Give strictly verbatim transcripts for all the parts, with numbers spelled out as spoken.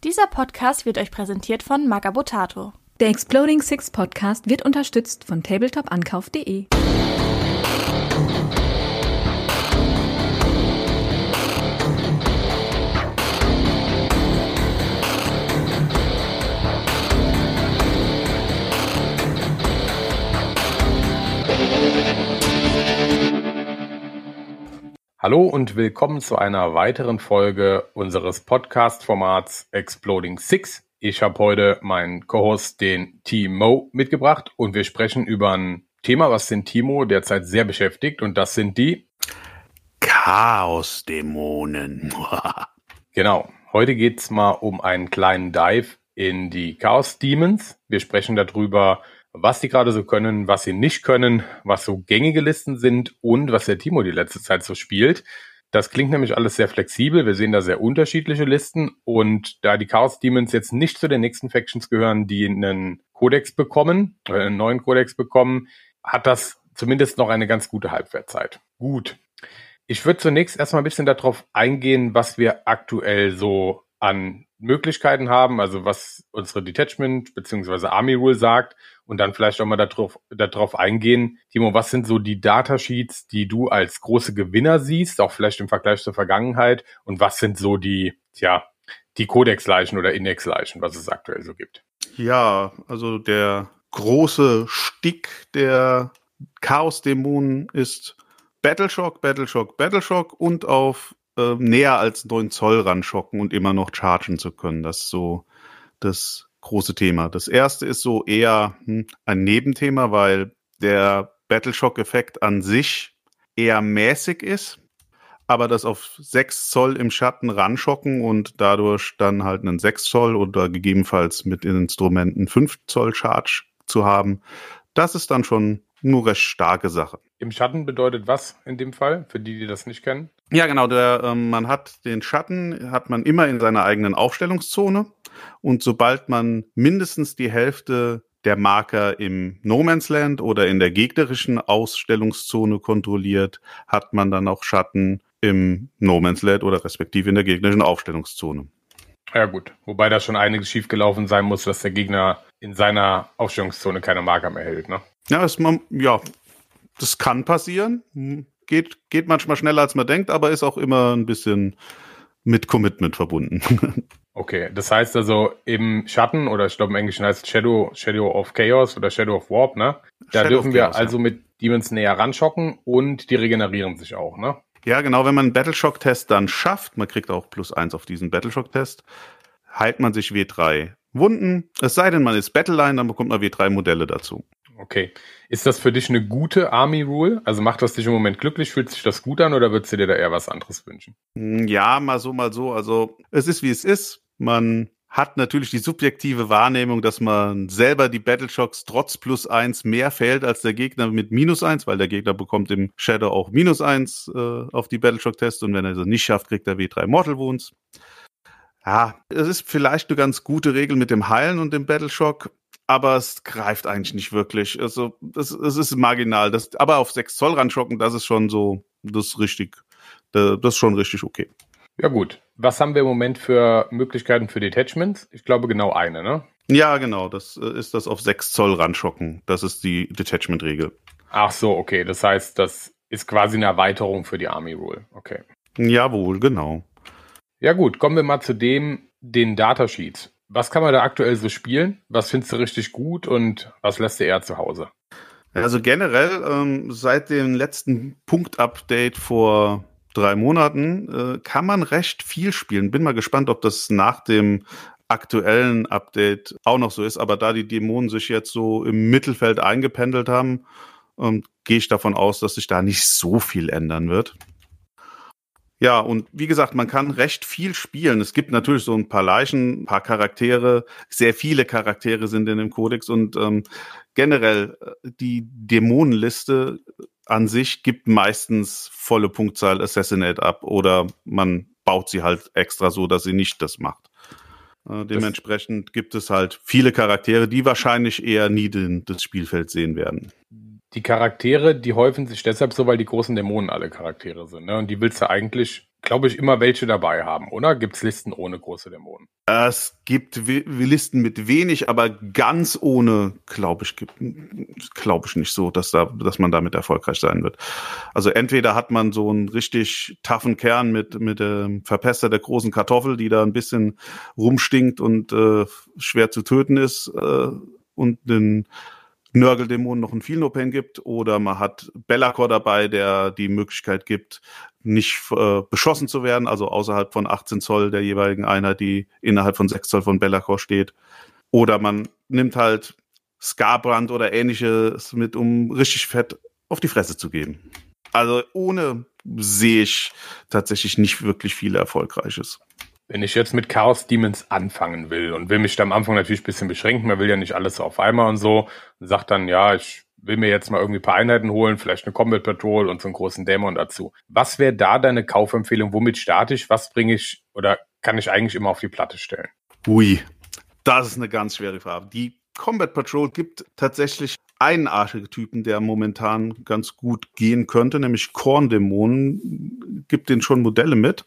Dieser Podcast wird euch präsentiert von Magabotato. Der Exploding Six Podcast wird unterstützt von tabletop ankauf punkt de. Hallo und willkommen zu einer weiteren Folge unseres Podcast-Formats Exploding Six. Ich habe heute meinen Co-Host, den Timo, mitgebracht und wir sprechen über ein Thema, was den Timo derzeit sehr beschäftigt, und das sind die Chaos-Dämonen. Genau, heute geht es mal um einen kleinen Dive in die Chaos-Demons. Wir sprechen darüber, was die gerade so können, was sie nicht können, was so gängige Listen sind und was der Timo die letzte Zeit so spielt. Das klingt nämlich alles sehr flexibel. Wir sehen da sehr unterschiedliche Listen, und da die Chaos Demons jetzt nicht zu den nächsten Factions gehören, die einen Kodex bekommen, oder einen neuen Kodex bekommen, hat das zumindest noch eine ganz gute Halbwertzeit. Gut. Ich würde zunächst erstmal ein bisschen darauf eingehen, was wir aktuell so an Möglichkeiten haben, also was unsere Detachment bzw. Army Rule sagt, und dann vielleicht auch mal darauf, darauf eingehen. Timo, was sind so die Datasheets, die du als große Gewinner siehst, auch vielleicht im Vergleich zur Vergangenheit, und was sind so die, tja, die Codex-Leichen oder Index-Leichen, was es aktuell so gibt? Ja, also der große Stick der Chaos-Dämonen ist Battleshock, Battleshock, Battleshock und auf äh, näher als neun Zoll ranschocken und immer noch chargen zu können. Das ist so das große Thema. Das erste ist so eher hm, ein Nebenthema, weil der Battleshock-Effekt an sich eher mäßig ist, aber das auf sechs Zoll im Schatten ranschocken und dadurch dann halt einen sechs Zoll oder gegebenenfalls mit Instrumenten fünf Zoll Charge zu haben, das ist dann schon nur recht starke Sache. Im Schatten bedeutet was in dem Fall, für die, die das nicht kennen? Ja, genau. Der, ähm, man hat den Schatten, hat man immer in seiner eigenen Aufstellungszone. Und sobald man mindestens die Hälfte der Marker im No Man's Land oder in der gegnerischen Ausstellungszone kontrolliert, hat man dann auch Schatten im No Man's Land oder respektive in der gegnerischen Aufstellungszone. Ja gut, wobei da schon einiges schiefgelaufen sein muss, dass der Gegner in seiner Aufstellungszone keine Marker mehr hält, ne? Ja, ist man, ja, das kann passieren. Geht, geht manchmal schneller, als man denkt, aber ist auch immer ein bisschen mit Commitment verbunden. Okay, das heißt also im Schatten, oder ich glaube im Englischen heißt Shadow, Shadow of Chaos oder Shadow of Warp, ne? Da Shadow dürfen wir Chaos, also ja. mit Demons näher ranschocken und die regenerieren sich auch, ne? Ja, genau, wenn man einen Battleshock-Test dann schafft, man kriegt auch plus eins auf diesen Battleshock-Test, heilt man sich W drei Wunden. Es sei denn, man ist Battleline, dann bekommt man W drei Modelle dazu. Okay. Ist das für dich eine gute Army Rule? Also macht das dich im Moment glücklich? Fühlt sich das gut an, oder würdest du dir da eher was anderes wünschen? Ja, mal so, mal so. Also es ist, wie es ist. Man hat natürlich die subjektive Wahrnehmung, dass man selber die Battleshocks trotz plus eins mehr fällt als der Gegner mit minus eins, weil der Gegner bekommt im Shadow auch minus eins äh, auf die Battleshock-Tests, und wenn er das nicht schafft, kriegt er W drei Mortal Wounds. Ja, es ist vielleicht eine ganz gute Regel mit dem Heilen und dem Battleshock, aber es greift eigentlich nicht wirklich. Also es, es ist marginal. Das, aber auf sechs Zoll ranschocken, das ist schon so, das ist richtig, das ist schon richtig okay. Ja gut. Was haben wir im Moment für Möglichkeiten für Detachments? Ich glaube genau eine, ne? Ja, genau. Das ist das auf sechs Zoll ranschocken. Das ist die Detachment-Regel. Ach so, okay. Das heißt, das ist quasi eine Erweiterung für die Army Rule. Okay. Jawohl, genau. Ja gut, kommen wir mal zu dem, den Datasheets. Was kann man da aktuell so spielen? Was findest du richtig gut und was lässt du eher zu Hause? Also generell, ähm, seit dem letzten Punkt-Update vor drei Monaten äh, kann man recht viel spielen. Bin mal gespannt, ob das nach dem aktuellen Update auch noch so ist. Aber da die Dämonen sich jetzt so im Mittelfeld eingependelt haben, ähm, gehe ich davon aus, dass sich da nicht so viel ändern wird. Ja, und wie gesagt, man kann recht viel spielen. Es gibt natürlich so ein paar Leichen, ein paar Charaktere, sehr viele Charaktere sind in dem Kodex, und ähm, generell die Dämonenliste an sich gibt meistens volle Punktzahl Assassinate ab, oder man baut sie halt extra so, dass sie nicht das macht. Äh, dementsprechend gibt es halt viele Charaktere, die wahrscheinlich eher nie den, das Spielfeld sehen werden. Die Charaktere, die häufen sich deshalb so, weil die großen Dämonen alle Charaktere sind, ne? Und die willst du eigentlich glaube ich, immer welche dabei haben, oder? Gibt es Listen ohne große Dämonen? Es gibt we- Listen mit wenig, aber ganz ohne, glaube ich, glaube ich nicht so, dass da, dass man damit erfolgreich sein wird. Also entweder hat man so einen richtig toughen Kern mit mit dem Verpester der großen Kartoffel, die da ein bisschen rumstinkt und äh, schwer zu töten ist, äh, und den Nörgeldämon noch einen Feel No Pain gibt, oder man hat Be'lakor dabei, der die Möglichkeit gibt, nicht äh, beschossen zu werden, also außerhalb von achtzehn Zoll der jeweiligen Einheit, die innerhalb von sechs Zoll von Be'lakor steht. Oder man nimmt halt Skarbrand oder ähnliches mit, um richtig fett auf die Fresse zu geben. Also ohne sehe ich tatsächlich nicht wirklich viel Erfolgreiches. Wenn ich jetzt mit Chaos Demons anfangen will und will mich da am Anfang natürlich ein bisschen beschränken, man will ja nicht alles auf einmal und so, und sagt dann, ja, ich will mir jetzt mal irgendwie ein paar Einheiten holen, vielleicht eine Combat Patrol und so einen großen Dämon dazu. Was wäre da deine Kaufempfehlung? Womit starte ich? Was bringe ich oder kann ich eigentlich immer auf die Platte stellen? Ui, das ist eine ganz schwere Frage. Die Combat Patrol gibt tatsächlich einen Archetypen, der momentan ganz gut gehen könnte, nämlich Korn-Dämonen. Gibt den schon Modelle mit.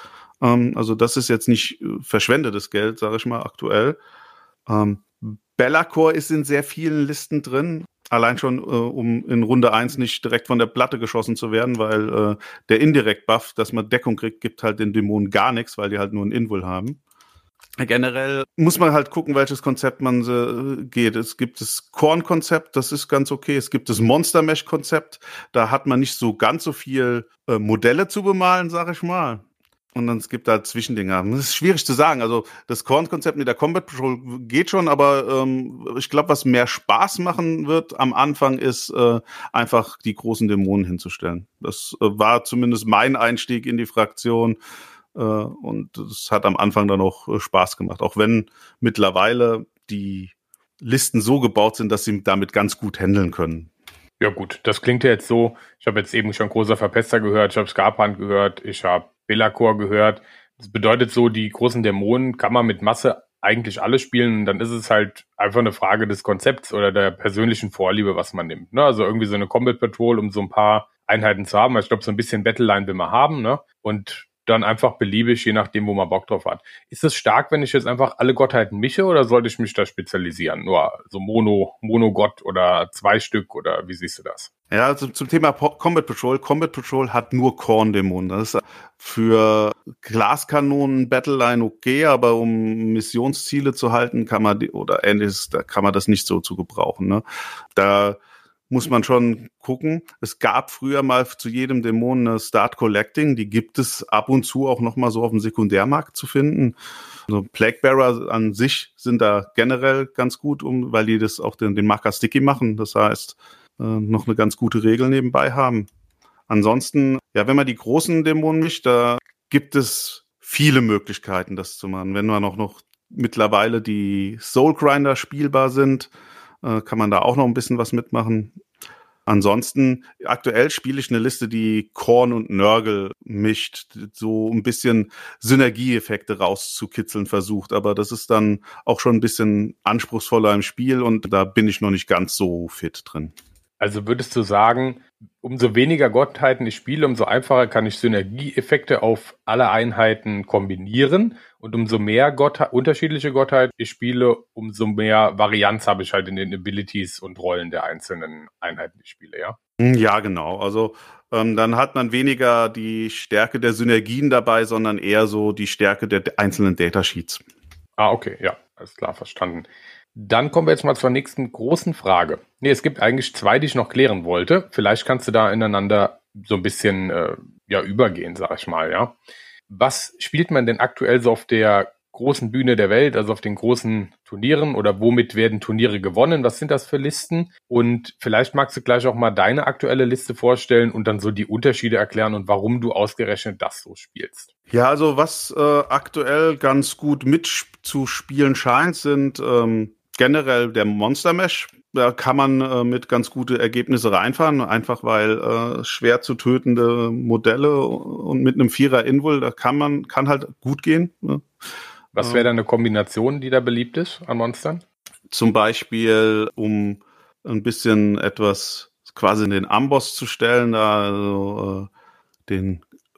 Also das ist jetzt nicht verschwendetes Geld, sage ich mal, aktuell. Ähm, Be'lakor ist in sehr vielen Listen drin. Allein schon, äh, um in Runde eins nicht direkt von der Platte geschossen zu werden, weil äh, der Indirekt-Buff, dass man Deckung kriegt, gibt halt den Dämonen gar nichts, weil die halt nur einen Invul haben. Generell muss man halt gucken, welches Konzept man äh, geht. Es gibt das Korn-Konzept, das ist ganz okay. Es gibt das Monster-Mesh-Konzept, da hat man nicht so ganz so viel äh, Modelle zu bemalen, sag ich mal. Und dann es gibt da Zwischendinger. Das ist schwierig zu sagen. Also das Korn-Konzept mit der Combat Patrol geht schon, aber ähm, ich glaube, was mehr Spaß machen wird am Anfang, ist äh, einfach die großen Dämonen hinzustellen. Das äh, war zumindest mein Einstieg in die Fraktion äh, und es hat am Anfang dann auch äh, Spaß gemacht. Auch wenn mittlerweile die Listen so gebaut sind, dass sie damit ganz gut handeln können. Ja gut, das klingt ja jetzt so, ich habe jetzt eben schon großer Verpester gehört, ich habe Skarbrand gehört, ich habe Be'lakor gehört. Das bedeutet so, die großen Dämonen kann man mit Masse eigentlich alle spielen. Und dann ist es halt einfach eine Frage des Konzepts oder der persönlichen Vorliebe, was man nimmt. Ne? Also irgendwie so eine Combat Patrol, um so ein paar Einheiten zu haben. Ich glaube, so ein bisschen Battleline will man haben. Ne? Und dann einfach beliebig, je nachdem, wo man Bock drauf hat. Ist es stark, wenn ich jetzt einfach alle Gottheiten mische oder sollte ich mich da spezialisieren? Nur so Mono, Mono-Gott oder zwei Stück oder wie siehst du das? Ja, also zum Thema Combat Patrol. Combat Patrol hat nur Korn-Dämonen. Das ist für Glaskanonen Battleline okay, aber um Missionsziele zu halten, kann man die, oder ähnliches, da kann man das nicht so zu gebrauchen. Ne? Da muss man schon gucken. Es gab früher mal zu jedem Dämon eine Start Collecting. Die gibt es ab und zu auch noch mal so auf dem Sekundärmarkt zu finden. Also Plaguebearer an sich sind da generell ganz gut, um, weil die das auch den, den Marker sticky machen. Das heißt, äh, noch eine ganz gute Regel nebenbei haben. Ansonsten, ja, wenn man die großen Dämonen mischt, da gibt es viele Möglichkeiten, das zu machen. Wenn man auch noch mittlerweile die Soul Grinder spielbar sind, kann man da auch noch ein bisschen was mitmachen. Ansonsten, aktuell spiele ich eine Liste, die Korn und Nörgel mischt, so ein bisschen Synergieeffekte rauszukitzeln versucht, aber das ist dann auch schon ein bisschen anspruchsvoller im Spiel und da bin ich noch nicht ganz so fit drin. Also würdest du sagen, umso weniger Gottheiten ich spiele, umso einfacher kann ich Synergieeffekte auf alle Einheiten kombinieren und umso mehr Gottheit, unterschiedliche Gottheiten ich spiele, umso mehr Varianz habe ich halt in den Abilities und Rollen der einzelnen Einheiten, die ich spiele, ja? Ja, genau. Also ähm, dann hat man weniger die Stärke der Synergien dabei, sondern eher so die Stärke der einzelnen Datasheets. Ah, okay, ja, alles klar, verstanden. Dann kommen wir jetzt mal zur nächsten großen Frage. Nee, es gibt eigentlich zwei, die ich noch klären wollte. Vielleicht kannst du da ineinander so ein bisschen äh, ja übergehen, sag ich mal, ja. Was spielt man denn aktuell so auf der großen Bühne der Welt, also auf den großen Turnieren oder womit werden Turniere gewonnen? Was sind das für Listen? Und vielleicht magst du gleich auch mal deine aktuelle Liste vorstellen und dann so die Unterschiede erklären und warum du ausgerechnet das so spielst. Ja, also was äh, aktuell ganz gut mitzuspielen scheint, sind ähm, generell der Monster Mesh. Da kann man äh, mit ganz gute Ergebnisse reinfahren, einfach weil äh, schwer zu tötende Modelle und mit einem Vierer Invul, da kann man kann halt gut gehen. Ne? Was wäre da eine Kombination, die da beliebt ist an Monstern? Zum Beispiel, um ein bisschen etwas quasi in den Amboss zu stellen, da also, äh, den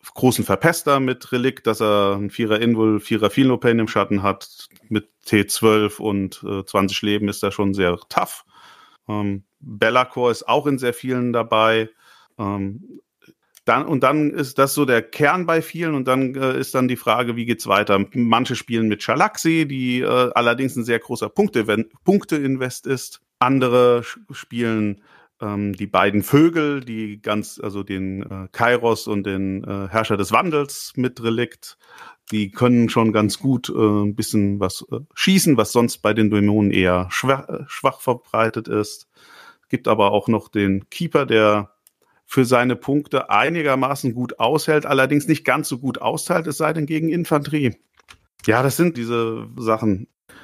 großen Verpester mit Relikt, dass er ein Vierer Invul, Vierer Feel No Pain im Schatten hat. Mit T zwölf und äh, zwanzig Leben ist er schon sehr tough. Ähm, Be'lakor ist auch in sehr vielen dabei. Ähm, dann, und dann ist das so der Kern bei vielen und dann äh, ist dann die Frage, wie geht's weiter? Manche spielen mit Shalaxi, die äh, allerdings ein sehr großer Punkte, Punkte-Invest ist. Andere spielen ähm, die beiden Vögel, die ganz, also den äh, Kairos und den äh, Herrscher des Wandels mit Relikt. Die können schon ganz gut äh, ein bisschen was äh, schießen, was sonst bei den Dämonen eher schwach, äh, schwach verbreitet ist. Gibt aber auch noch den Keeper, der für seine Punkte einigermaßen gut aushält, allerdings nicht ganz so gut austeilt, es sei denn gegen Infanterie. Ja, das sind diese Sachen.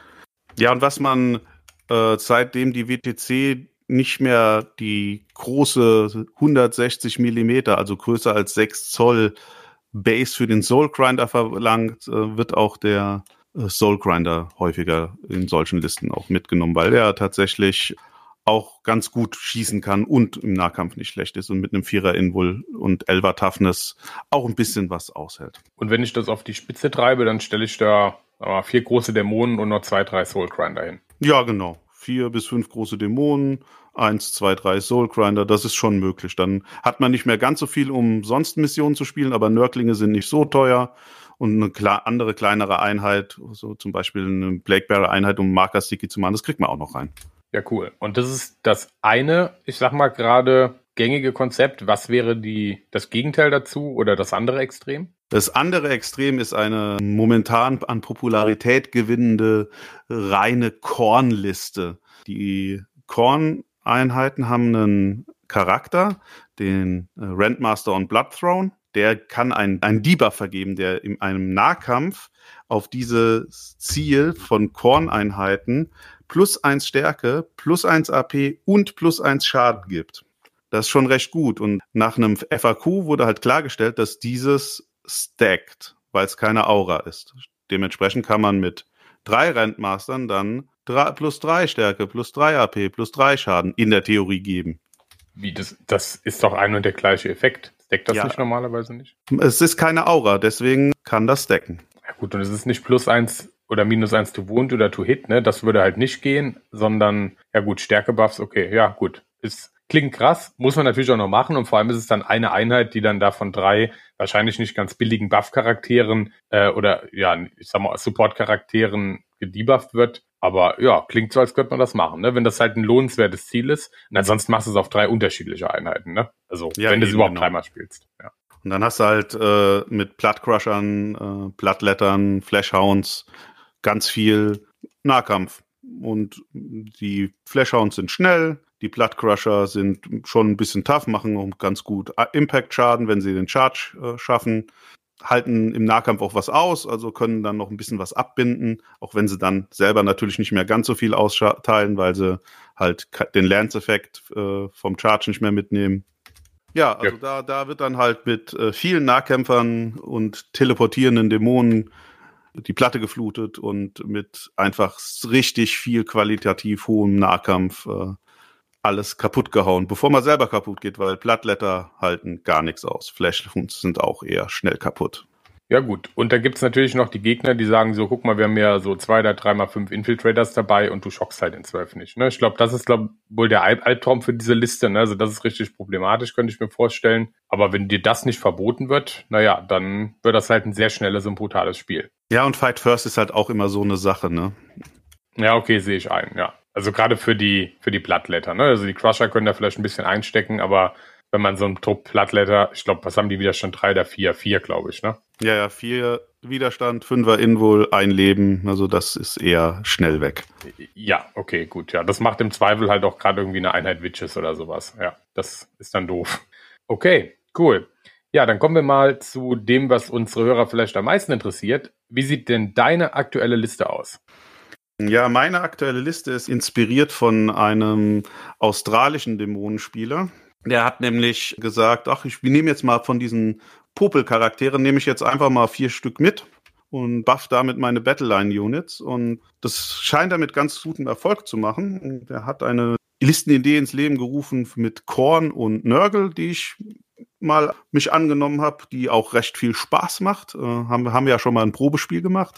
Ja, und was man äh, seitdem die W T C nicht mehr die große hundertsechzig Millimeter, also größer als sechs Zoll Base für den Soul Grinder verlangt, äh, wird auch der äh, Soul Grinder häufiger in solchen Listen auch mitgenommen, weil der tatsächlich auch ganz gut schießen kann und im Nahkampf nicht schlecht ist und mit einem Vierer Invul und Elfer Toughness auch ein bisschen was aushält. Und wenn ich das auf die Spitze treibe, dann stelle ich da äh, vier große Dämonen und noch zwei, drei Soul Grinder hin. Ja, genau. Vier bis fünf große Dämonen, eins, zwei, drei Soul Grinder, das ist schon möglich. Dann hat man nicht mehr ganz so viel, um sonst Missionen zu spielen, aber Nörglinge sind nicht so teuer. Und eine klar, andere, kleinere Einheit, so zum Beispiel eine Blakebearer-Einheit, um Marker Sticky zu machen, das kriegt man auch noch rein. Ja, cool. Und das ist das eine, ich sag mal gerade, gängige Konzept. Was wäre die das Gegenteil dazu oder das andere Extrem? Das andere Extrem ist eine momentan an Popularität gewinnende reine Kornliste. Die Korn-Einheiten haben einen Charakter, den Rentmaster on Bloodthrone. Der kann einen, einen Debuff vergeben, der in einem Nahkampf auf dieses Ziel von Korn-Einheiten plus eins Stärke, plus eins A P und plus eins Schaden gibt. Das ist schon recht gut. Und nach einem F A Q wurde halt klargestellt, dass dieses stackt, weil es keine Aura ist. Dementsprechend kann man mit drei Rentmastern dann drei, plus drei Stärke, plus drei A P, plus drei Schaden in der Theorie geben. Wie, das, das ist doch ein und der gleiche Effekt. Stackt das ja nicht normalerweise nicht? Es ist keine Aura, deswegen kann das stacken. Ja gut, und es ist nicht plus eins oder minus eins to Wound oder to Hit, ne? Das würde halt nicht gehen, sondern, ja gut, Stärke-Buffs, okay, ja gut. Ist, klingt krass, muss man natürlich auch noch machen und vor allem ist es dann eine Einheit, die dann da von drei wahrscheinlich nicht ganz billigen Buff-Charakteren äh, oder, ja, ich sag mal, Support-Charakteren gedebufft wird. Aber ja, klingt so, als könnte man das machen, ne? Wenn das halt ein lohnenswertes Ziel ist. Und ansonsten machst du es auf drei unterschiedliche Einheiten, ne? Also, ja, wenn du es überhaupt genau. dreimal spielst, ja. Und dann hast du halt äh, mit Bloodcrushern, äh, Bloodlettern, Flashhounds ganz viel Nahkampf. Und die Flashhounds sind schnell, die Bloodcrusher sind schon ein bisschen tough, machen auch ganz gut Impact-Schaden, wenn sie den Charge äh, schaffen, halten im Nahkampf auch was aus, also können dann noch ein bisschen was abbinden, auch wenn sie dann selber natürlich nicht mehr ganz so viel austeilen, weil sie halt den Lance-Effekt äh, vom Charge nicht mehr mitnehmen. Ja, also ja. Da, da wird dann halt mit äh, vielen Nahkämpfern und teleportierenden Dämonen die Platte geflutet und mit einfach richtig viel qualitativ hohem Nahkampf äh, alles kaputt gehauen, bevor man selber kaputt geht, weil Bloodletter halten gar nichts aus. Flashhounds sind auch eher schnell kaputt. Ja gut, und da gibt's natürlich noch die Gegner, die sagen so, guck mal, wir haben ja so zwei oder dreimal fünf Infiltrators dabei und du schockst halt in zwölf nicht. Ne? Ich glaube, das ist glaub, wohl der Alb- Albtraum für diese Liste. Ne? Also das ist richtig problematisch, könnte ich mir vorstellen. Aber wenn dir das nicht verboten wird, naja, dann wird das halt ein sehr schnelles und brutales Spiel. Ja, und Fight First ist halt auch immer so eine Sache, ne? Ja, okay, sehe ich ein, ja. Also gerade für die für die Bloodletter, ne? Also die Crusher können da vielleicht ein bisschen einstecken, aber wenn man so einen Trupp Bloodletter, ich glaube, was haben die Widerstand? Drei oder vier? Vier, glaube ich, ne? Ja, ja, vier Widerstand, fünfer Invul, ein Leben, also das ist eher schnell weg. Ja, okay, gut, ja. Das macht im Zweifel halt auch gerade irgendwie eine Einheit Witches oder sowas. Ja, das ist dann doof. Okay, cool. Ja, dann kommen wir mal zu dem, was unsere Hörer vielleicht am meisten interessiert. Wie sieht denn deine aktuelle Liste aus? Ja, meine aktuelle Liste ist inspiriert von einem australischen Dämonenspieler. Der hat nämlich gesagt, ach, ich nehme jetzt mal von diesen Popel-Charakteren, nehme ich jetzt einfach mal vier Stück mit und buff damit meine Battleline-Units. Und das scheint er mit ganz gutem Erfolg zu machen. Der hat eine Listenidee ins Leben gerufen mit Korn und Nörgel, die ich mal mich angenommen habe, die auch recht viel Spaß macht. Äh, haben, haben ja schon mal ein Probespiel gemacht.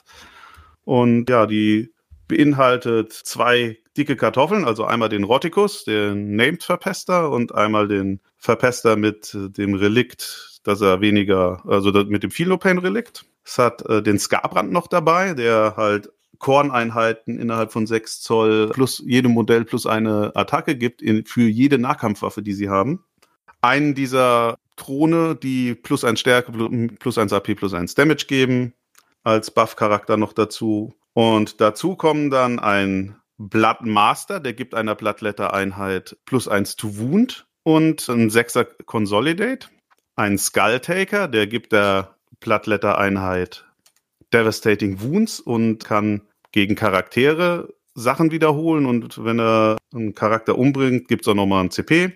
Und ja, die beinhaltet zwei dicke Kartoffeln, also einmal den Rottikus, den Named-Verpester, und einmal den Verpester mit dem Relikt, dass er weniger, also mit dem Philopane-Relikt. Es hat äh, den Skarbrand noch dabei, der halt Korneinheiten innerhalb von sechs Zoll plus jedem Modell plus eine Attacke gibt in, für jede Nahkampfwaffe, die sie haben. Einen dieser Throne, die plus eins Stärke, plus eins A P, plus eins Damage geben, als Buff-Charakter noch dazu. Und dazu kommen dann ein Blood Master, der gibt einer Bloodletter-Einheit plus eins to Wound und ein Sechser Consolidate. Ein Skull Taker, der gibt der Bloodletter-Einheit Devastating Wounds und kann gegen Charaktere Sachen wiederholen. Und wenn er einen Charakter umbringt, gibt es auch nochmal ein C P.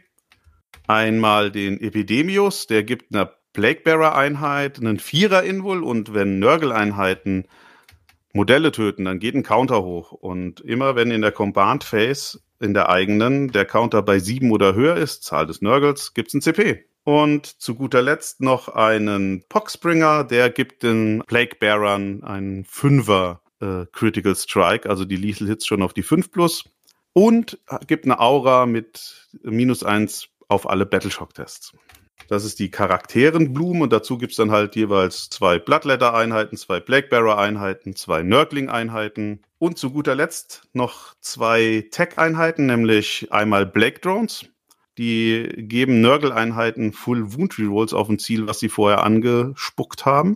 Einmal den Epidemius, der gibt einer Plaguebearer-Einheit einen Vierer-Invul, und wenn Nurgle-Einheiten Modelle töten, dann geht ein Counter hoch. Und immer wenn in der Combined Phase, in der eigenen, der Counter bei sieben oder höher ist, Zahl des Nurgles, gibt es ein C P. Und zu guter Letzt noch einen Poxbringer, der gibt den Plaguebearern einen Fünfer äh, Critical Strike, also die Lethal Hits schon auf die fünf plus. Und gibt eine Aura mit minus eins auf alle Battleshock-Tests. Das ist die Charakterenblume, und dazu gibt's dann halt jeweils zwei Bloodletter-Einheiten, zwei Plaguebearer-Einheiten, zwei Nurgling-Einheiten und zu guter Letzt noch zwei Tech-Einheiten, nämlich einmal Blake Drones. Die geben Nurgle-Einheiten Full Wound Rerolls auf ein Ziel, was sie vorher angespuckt haben.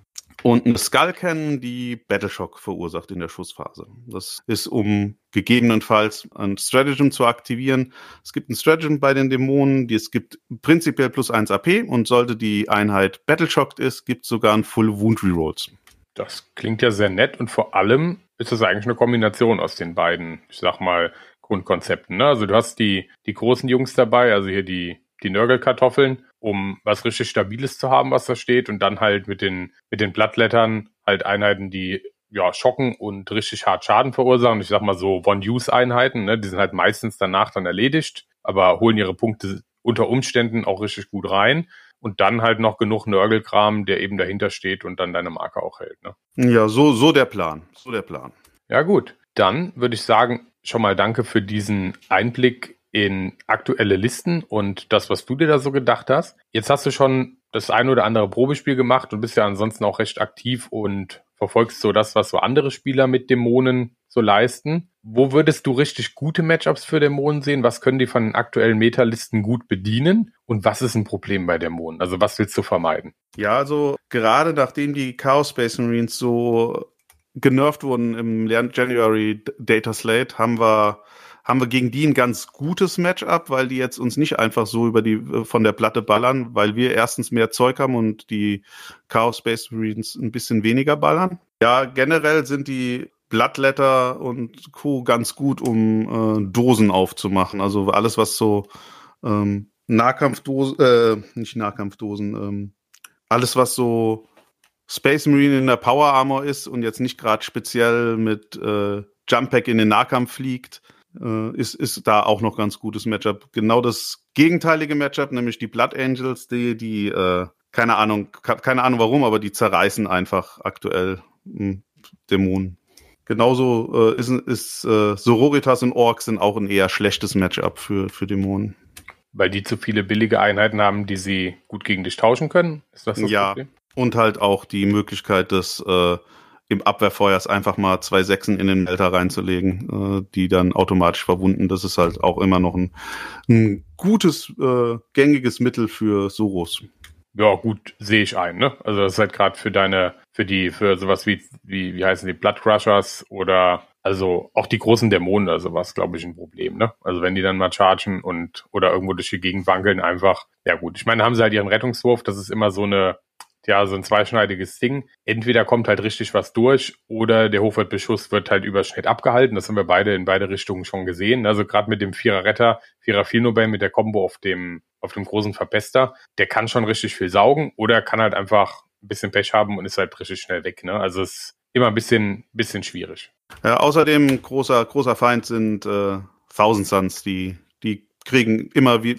Und eine Skull Cannon, die Battleshock verursacht in der Schussphase. Das ist, um gegebenenfalls ein Stratagem zu aktivieren. Es gibt ein Stratagem bei den Dämonen, die es gibt prinzipiell plus eins A P, und sollte die Einheit Battleshocked ist, gibt es sogar ein Full Wound Rerolls. Das klingt ja sehr nett, und vor allem ist das eigentlich eine Kombination aus den beiden, ich sag mal, Grundkonzepten. Ne? Also du hast die, die großen Jungs dabei, also hier die die Nurgle-Kartoffeln, um was richtig Stabiles zu haben, was da steht, und dann halt mit den mit den Blattlettern halt Einheiten, die ja schocken und richtig hart Schaden verursachen. Ich sag mal so One-Use-Einheiten, ne? Die sind halt meistens danach dann erledigt, aber holen ihre Punkte unter Umständen auch richtig gut rein. Und dann halt noch genug Nurgle-Kram, der eben dahinter steht und dann deine Marke auch hält. Ne? Ja, so so der Plan. So der Plan. Ja gut, dann würde ich sagen, schon mal danke für diesen Einblick in aktuelle Listen und das, was du dir da so gedacht hast. Jetzt hast du schon das ein oder andere Probespiel gemacht und bist ja ansonsten auch recht aktiv und verfolgst so das, was so andere Spieler mit Dämonen so leisten. Wo würdest du richtig gute Matchups für Dämonen sehen? Was können die von den aktuellen Metalisten gut bedienen? Und was ist ein Problem bei Dämonen? Also was willst du vermeiden? Ja, also gerade nachdem die Chaos Space Marines so genervt wurden im January Data Slate, haben wir haben wir gegen die ein ganz gutes Matchup, weil die jetzt uns nicht einfach so über die von der Platte ballern, weil wir erstens mehr Zeug haben und die Chaos Space Marines ein bisschen weniger ballern. Ja, generell sind die Bloodletter und Co. ganz gut, um äh, Dosen aufzumachen. Also alles, was so ähm, Nahkampfdosen, äh, nicht Nahkampfdosen, ähm, alles, was so Space Marine in der Power Armor ist und jetzt nicht gerade speziell mit äh, Jump Pack in den Nahkampf fliegt, äh, ist, ist da auch noch ganz gutes Matchup. Genau das gegenteilige Matchup, nämlich die Blood Angels, die, die äh, keine Ahnung, keine Ahnung warum, aber die zerreißen einfach aktuell mh, Dämonen. Genauso äh, ist, ist äh, Sororitas und Orks sind auch ein eher schlechtes Matchup für, für Dämonen. Weil die zu viele billige Einheiten haben, die sie gut gegen dich tauschen können? Ist das das ja, Problem? Und halt auch die Möglichkeit des äh, im Abwehrfeuers einfach mal zwei Sechsen in den Melter reinzulegen, äh, die dann automatisch verwunden. Das ist halt auch immer noch ein, ein gutes, äh, gängiges Mittel für Soros. Ja, gut, sehe ich ein, ne? Also das ist halt gerade für deine, für die, für sowas wie, wie, wie heißen die, Blood Crushers oder also auch die großen Dämonen oder sowas, glaube ich, ein Problem, ne? Also wenn die dann mal chargen und oder irgendwo durch die Gegend wankeln, einfach, ja gut. Ich meine, haben sie halt ihren Rettungswurf, das ist immer so eine, ja, so ein zweischneidiges Ding. Entweder kommt halt richtig was durch oder der Hochwertbeschuss wird halt überschnitt abgehalten. Das haben wir beide in beide Richtungen schon gesehen. Also gerade mit dem Vierer-Retter, Vierer-Vielnobel mit der Combo auf dem auf dem großen Verpester, der kann schon richtig viel saugen oder er kann halt einfach ein bisschen Pech haben und ist halt richtig schnell weg. Ne? Also es ist immer ein bisschen bisschen schwierig. Ja, außerdem großer großer Feind sind äh, Thousand Suns, die die kriegen immer wie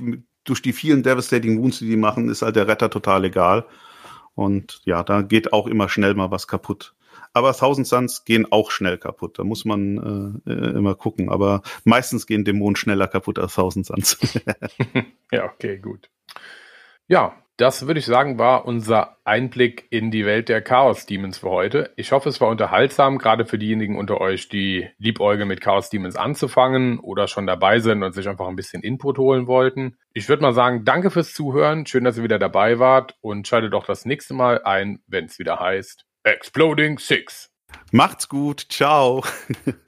durch die vielen Devastating Wounds, die die machen, ist halt der Retter total egal. Und ja, da geht auch immer schnell mal was kaputt. Aber Thousand Suns gehen auch schnell kaputt. Da muss man äh, immer gucken. Aber meistens gehen Dämonen schneller kaputt als Thousand Suns. Ja, okay, gut. Ja, das würde ich sagen, war unser Einblick in die Welt der Chaos Demons für heute. Ich hoffe, es war unterhaltsam, gerade für diejenigen unter euch, die liebäugeln mit Chaos Demons anzufangen oder schon dabei sind und sich einfach ein bisschen Input holen wollten. Ich würde mal sagen, danke fürs Zuhören. Schön, dass ihr wieder dabei wart und schaltet auch das nächste Mal ein, wenn es wieder heißt Exploding Six. Macht's gut. Ciao.